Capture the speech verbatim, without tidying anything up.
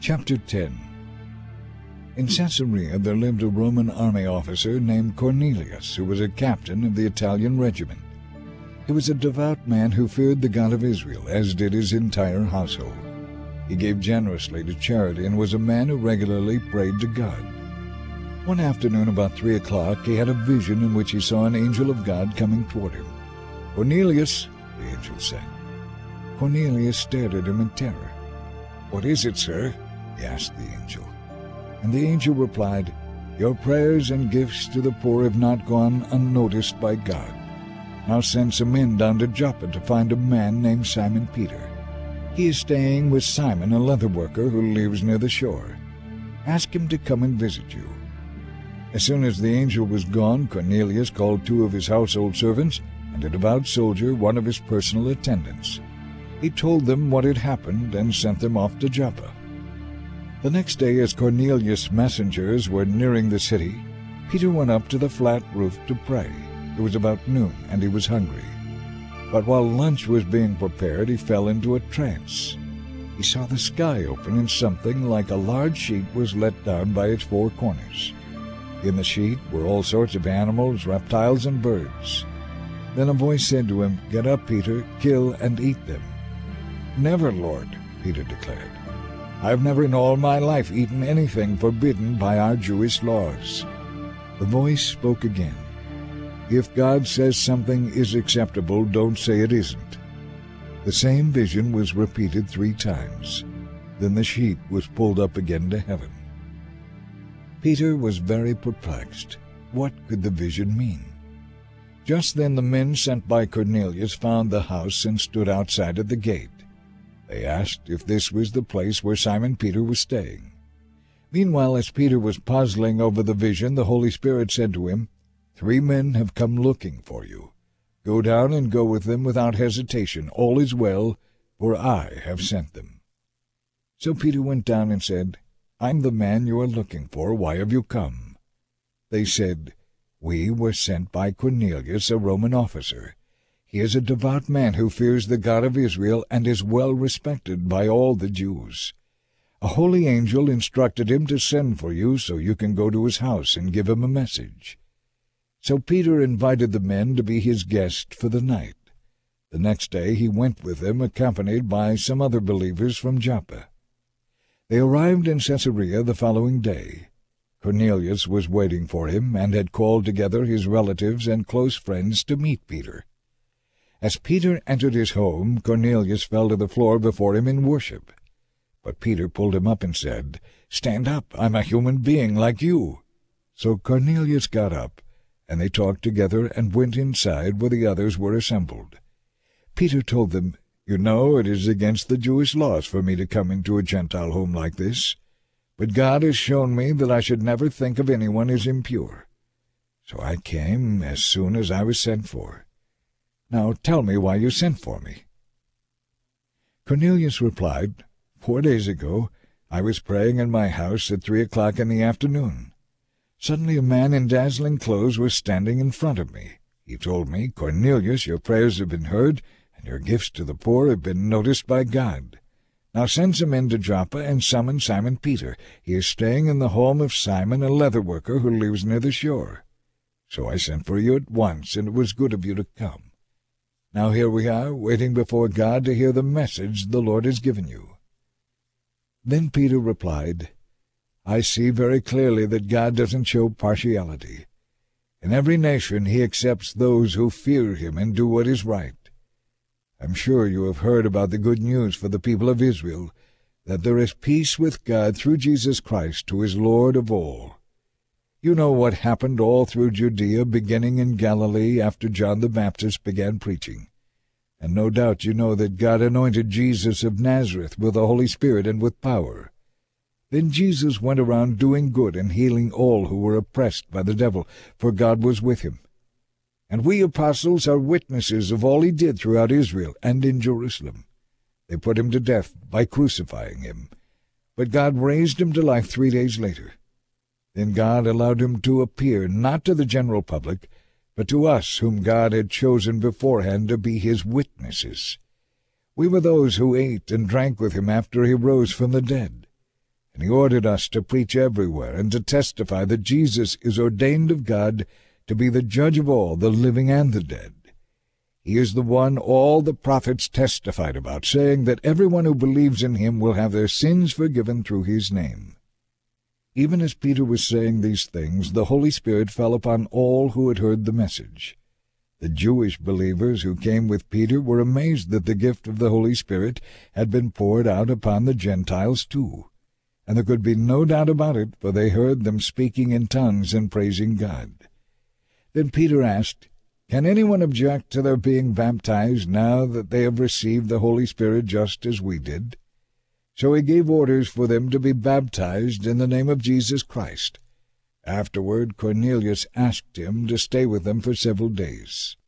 Chapter ten. In Caesarea there lived a Roman army officer named Cornelius, who was a captain of the Italian regiment. He was a devout man who feared the God of Israel, as did his entire household. He gave generously to charity and was a man who regularly prayed to God. One afternoon about three o'clock he had a vision in which he saw an angel of God coming toward him. "Cornelius," the angel said. Cornelius stared at him in terror. "What is it, sir?" he asked the angel. And the angel replied, "Your prayers and gifts to the poor have not gone unnoticed by God. Now send some men down to Joppa to find a man named Simon Peter. He is staying with Simon, a leather worker who lives near the shore. Ask him to come and visit you." As soon as the angel was gone, Cornelius called two of his household servants and a devout soldier, one of his personal attendants. He told them what had happened and sent them off to Joppa. The next day, as Cornelius' messengers were nearing the city, Peter went up to the flat roof to pray. It was about noon, and he was hungry. But while lunch was being prepared, he fell into a trance. He saw the sky open, and something like a large sheet was let down by its four corners. In the sheet were all sorts of animals, reptiles, and birds. Then a voice said to him, "Get up, Peter, kill and eat them." "Never, Lord," Peter declared. "I've never in all my life eaten anything forbidden by our Jewish laws." The voice spoke again. "If God says something is acceptable, don't say it isn't." The same vision was repeated three times. Then the sheet was pulled up again to heaven. Peter was very perplexed. What could the vision mean? Just then the men sent by Cornelius found the house and stood outside at the gate. They asked if this was the place where Simon Peter was staying. Meanwhile, as Peter was puzzling over the vision, the Holy Spirit said to him, "Three men have come looking for you. Go down and go with them without hesitation. All is well, for I have sent them." So Peter went down and said, "I'm the man you are looking for. Why have you come?" They said, "We were sent by Cornelius, a Roman officer. He is a devout man who fears the God of Israel and is well respected by all the Jews. A holy angel instructed him to send for you so you can go to his house and give him a message." So Peter invited the men to be his guest for the night. The next day he went with them, accompanied by some other believers from Joppa. They arrived in Caesarea the following day. Cornelius was waiting for him and had called together his relatives and close friends to meet Peter. As Peter entered his home, Cornelius fell to the floor before him in worship. But Peter pulled him up and said, "Stand up, I'm a human being like you." So Cornelius got up, and they talked together and went inside where the others were assembled. Peter told them, "You know it is against the Jewish laws for me to come into a Gentile home like this. But God has shown me that I should never think of anyone as impure. So I came as soon as I was sent for. Now tell me why you sent for me." Cornelius replied, "Four days ago I was praying in my house at three o'clock in the afternoon. Suddenly a man in dazzling clothes was standing in front of me. He told me, 'Cornelius, your prayers have been heard, and your gifts to the poor have been noticed by God. Now send some men to Joppa and summon Simon Peter. He is staying in the home of Simon, a leather worker who lives near the shore.' So I sent for you at once, and it was good of you to come. Now here we are, waiting before God to hear the message the Lord has given you." Then Peter replied, "I see very clearly that God doesn't show partiality. In every nation he accepts those who fear him and do what is right. I'm sure you have heard about the good news for the people of Israel, that there is peace with God through Jesus Christ, who is Lord of all. You know what happened all through Judea, beginning in Galilee after John the Baptist began preaching. And no doubt you know that God anointed Jesus of Nazareth with the Holy Spirit and with power. Then Jesus went around doing good and healing all who were oppressed by the devil, for God was with him. And we apostles are witnesses of all he did throughout Israel and in Jerusalem. They put him to death by crucifying him, but God raised him to life three days later. Then God allowed him to appear, not to the general public, but to us whom God had chosen beforehand to be his witnesses. We were those who ate and drank with him after he rose from the dead. and he ordered us to preach everywhere and to testify that Jesus is ordained of God to be the judge of all, the living and the dead. He is the one all the prophets testified about, saying that everyone who believes in him will have their sins forgiven through his name." Even as Peter was saying these things, the Holy Spirit fell upon all who had heard the message. The Jewish believers who came with Peter were amazed that the gift of the Holy Spirit had been poured out upon the Gentiles too. And there could be no doubt about it, for they heard them speaking in tongues and praising God. Then Peter asked, "Can anyone object to their being baptized now that they have received the Holy Spirit just as we did?" So he gave orders for them to be baptized in the name of Jesus Christ. Afterward Cornelius asked him to stay with them for several days.